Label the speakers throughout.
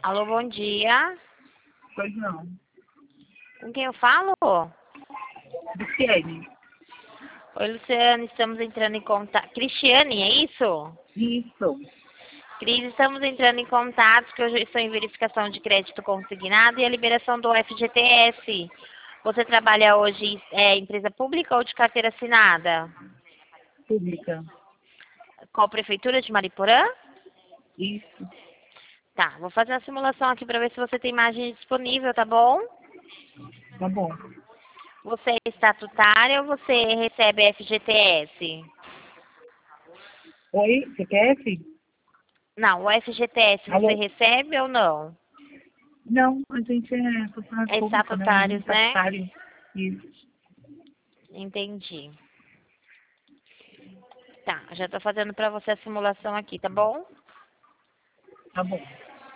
Speaker 1: Alô, bom dia.
Speaker 2: Pois não.
Speaker 1: Com quem eu falo?
Speaker 2: Luciene.
Speaker 1: Oi, Luciane, estamos entrando em contato. Cristiane, é isso?
Speaker 2: Isso.
Speaker 1: Cris, estamos entrando em contato porque eu estou em verificação de crédito consignado e a liberação do FGTS. Você trabalha hoje em empresa pública ou de carteira assinada?
Speaker 2: Pública.
Speaker 1: Qual prefeitura de Mariporã?
Speaker 2: Isso.
Speaker 1: Tá, vou fazer uma simulação aqui para ver se você tem imagem disponível, tá bom?
Speaker 2: Tá bom.
Speaker 1: Você é estatutária ou você recebe FGTS?
Speaker 2: Oi, CPF?
Speaker 1: Não, o FGTS você
Speaker 2: Alô?
Speaker 1: recebe ou não?
Speaker 2: Não, a gente é funcionário
Speaker 1: É
Speaker 2: público, né? A gente é
Speaker 1: estatutários, né?
Speaker 2: estatutário. Isso.
Speaker 1: Entendi. Tá, já tô fazendo pra você a simulação aqui, tá bom?
Speaker 2: Tá bom.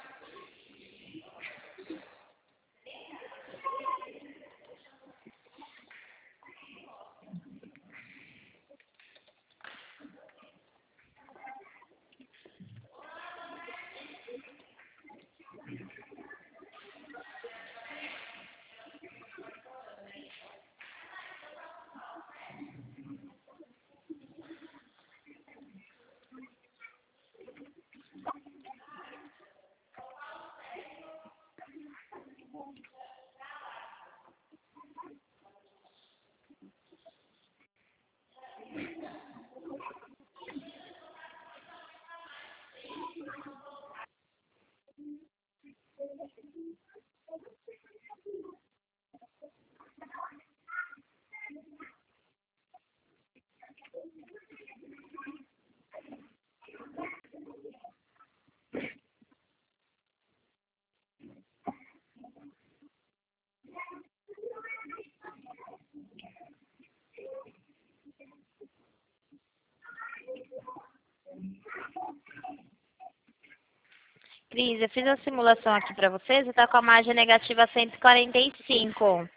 Speaker 1: Cris, eu fiz a simulação aqui pra você, você tá com a margem negativa 145.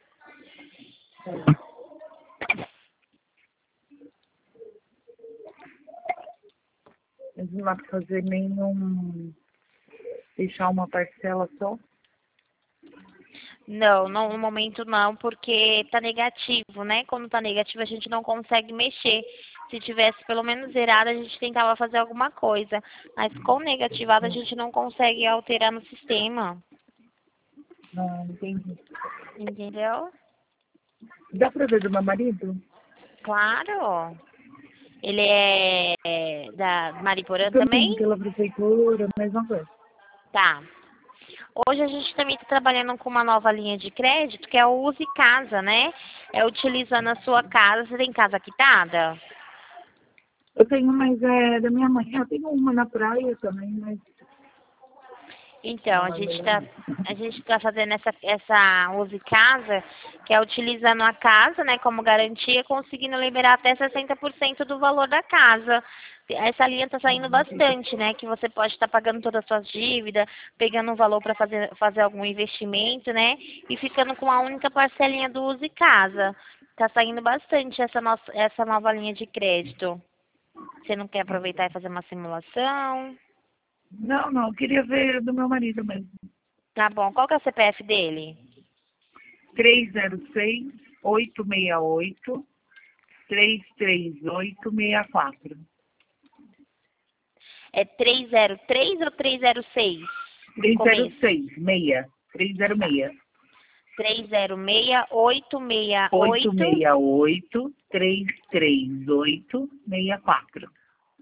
Speaker 2: Mas não dá pra fazer nenhum. Deixar uma parcela só?
Speaker 1: Não, no momento não, porque tá negativo, né? Quando tá negativo a gente não consegue mexer. Se tivesse pelo menos zerado, a gente tentava fazer alguma coisa. Mas com negativado a gente não consegue alterar no sistema.
Speaker 2: Não, entendi.
Speaker 1: Entendeu?
Speaker 2: Dá pra ver do meu marido?
Speaker 1: Claro. Ele é da Mariporã
Speaker 2: Também,
Speaker 1: também?
Speaker 2: pela prefeitura, mesma coisa.
Speaker 1: Tá. Hoje a gente também está trabalhando com uma nova linha de crédito, que é o Use Casa, né? É utilizando a sua casa. Você tem casa quitada?
Speaker 2: Eu tenho, mas é da minha mãe. Eu tenho uma na praia também, mas
Speaker 1: Então,
Speaker 2: não é melhor não.
Speaker 1: a gente tá fazendo essa Use Casa, que é utilizando a casa, né, como garantia, conseguindo liberar até 60% do valor da casa. Essa linha está saindo bastante, né, que você pode estar pagando todas as suas dívidas, pegando um valor para fazer algum investimento, né, e ficando com a única parcelinha do Use Casa. Tá saindo bastante essa nova linha de crédito. Você não quer aproveitar e fazer uma simulação?
Speaker 2: Não, não, eu queria ver do meu marido mesmo.
Speaker 1: Tá bom. Qual que é o CPF dele?
Speaker 2: 306-868-338-64.
Speaker 1: É 303 ou 306? O começo.
Speaker 2: 306, 6. 306.
Speaker 1: 306-868.
Speaker 2: 868-338-64.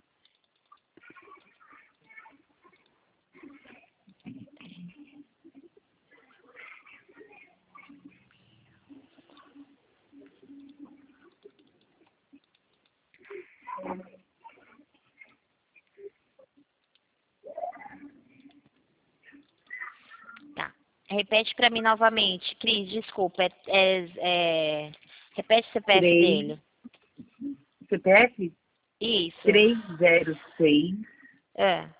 Speaker 1: Tá. Repete pra mim novamente. Cris, desculpa. Repete o CPF
Speaker 2: 3,
Speaker 1: dele.
Speaker 2: CPF?
Speaker 1: Isso.
Speaker 2: 306
Speaker 1: É.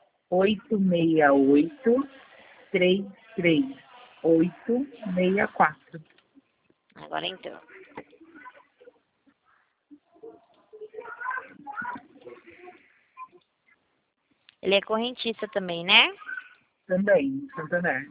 Speaker 2: 868-338-64.
Speaker 1: Agora entrou. Ele é correntista também, né?
Speaker 2: Também, Santander.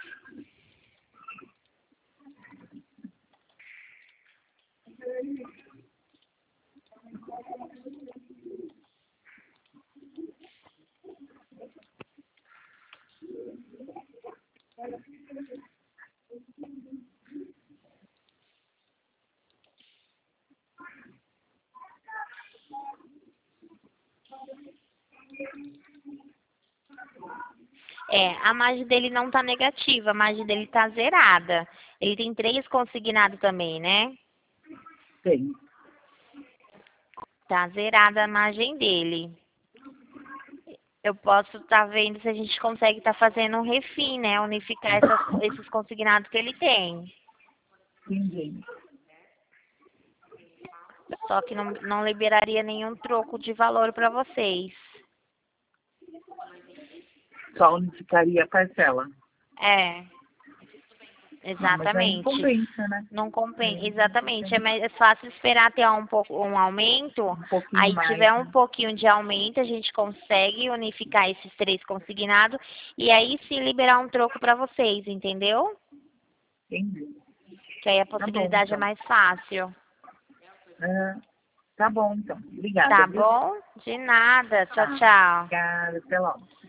Speaker 1: A margem dele não tá negativa, a margem dele tá zerada. Ele tem 3 consignados também, né?
Speaker 2: Tem.
Speaker 1: Tá zerada a margem dele. Eu posso estar vendo se a gente consegue estar fazendo um refim, né? Unificar esses consignados que ele tem.
Speaker 2: Entendi.
Speaker 1: Só que não liberaria nenhum troco de valor para vocês.
Speaker 2: Só unificaria a parcela. Mas aí não
Speaker 1: Exatamente.
Speaker 2: compensa, né?
Speaker 1: Não compensa, exatamente. É mais fácil esperar ter um aumento.
Speaker 2: Um pouquinho
Speaker 1: Aí
Speaker 2: mais,
Speaker 1: tiver um
Speaker 2: né?
Speaker 1: pouquinho de aumento, a gente consegue unificar esses 3 consignados e aí sim liberar um troco para vocês, entendeu?
Speaker 2: Entendi.
Speaker 1: Que aí a
Speaker 2: Tá bom,
Speaker 1: possibilidade é
Speaker 2: então.
Speaker 1: mais fácil.
Speaker 2: Tá bom, então. Obrigada,
Speaker 1: Tá
Speaker 2: viu?
Speaker 1: bom? De nada. Tchau,
Speaker 2: Tá.
Speaker 1: tchau.
Speaker 2: Obrigada. Até logo.